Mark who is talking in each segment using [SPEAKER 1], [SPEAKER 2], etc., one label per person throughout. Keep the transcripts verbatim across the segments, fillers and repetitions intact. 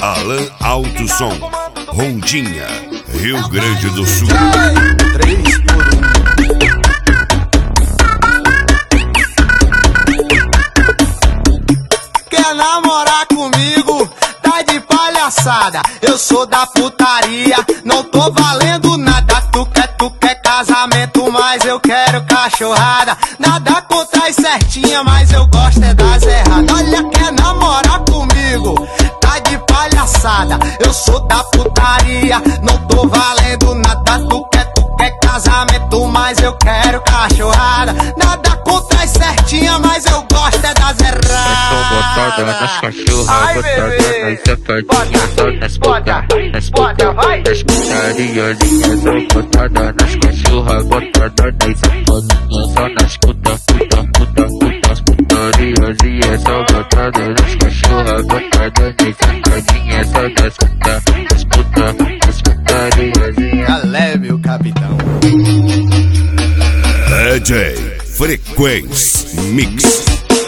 [SPEAKER 1] Alan Alto Som, Rondinha, Rio Grande do Sul.
[SPEAKER 2] Três por um. Quer namorar comigo? Tá de palhaçada. Eu sou da putaria, não tô valendo nada. Tu quer, tu quer casamento, mas eu quero cachorrada. Nada contra as certinhas, mas eu gosto é das erradas. Olha, quer namorar comigo? Tá de palhaçada. Eu sou da putaria, não tô valendo nada. Tu quer, tu quer casamento, mas eu quero cachorrada. Nada contra as certinhas, mas eu gosto é das erradas.
[SPEAKER 3] Eu tô botada nas cachorras, botada nas safadinhas, só nas puta, nas puta, nas putariazinhas. Só botada nas cachorras, botada nas safadinhas, só nas puta, puta, puta, puta, as putariazinhas. Só botada nas cachorras, botada nas safadinhas, só nas puta, nas puta, as putariazinhas.
[SPEAKER 2] Já leve o capitão.
[SPEAKER 1] D J Frequência Mix.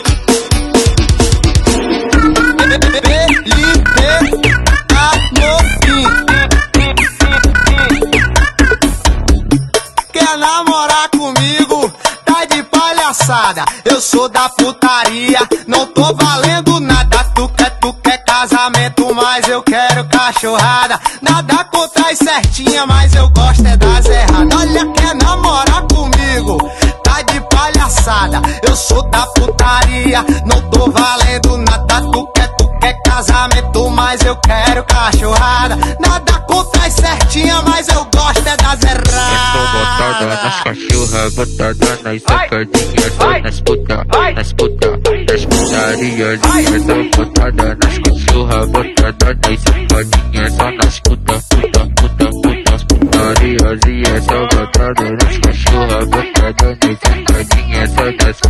[SPEAKER 2] Quer namorar comigo? Tá de palhaçada. Eu sou da putaria, não tô valendo nada. Tu quer, tu quer casamento, mas eu quero cachorrada. Nada contra as certinhas, mas eu gosto é das erradas. Olha, quer namorar comigo? Tá de palhaçada. Eu sou da putaria, não tô valendo nada. Tu quer, tu quer casamento, mas eu quero cachorrada. Nada contra as certinhas, mas eu gosto é das erradas.
[SPEAKER 3] Eu tô botada nas cachorras, botada nas safadinhas, só nas puta, nas puta, nas putariazinhas. Tô botada nas cachorras, botada nas safadinhas, só nas puta, puta, puta, puta, as putariazinhas. Só botada nas cachorras, botada nas safadinhas, só nas